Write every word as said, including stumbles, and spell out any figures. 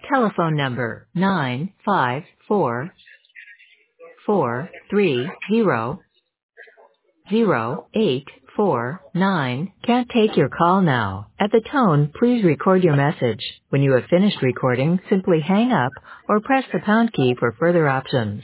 telephone number nine five four four three zero zero eight four nine can't take your call now. At the tone, please record your message. When you have finished recording, simply hang up or press the pound key for further options.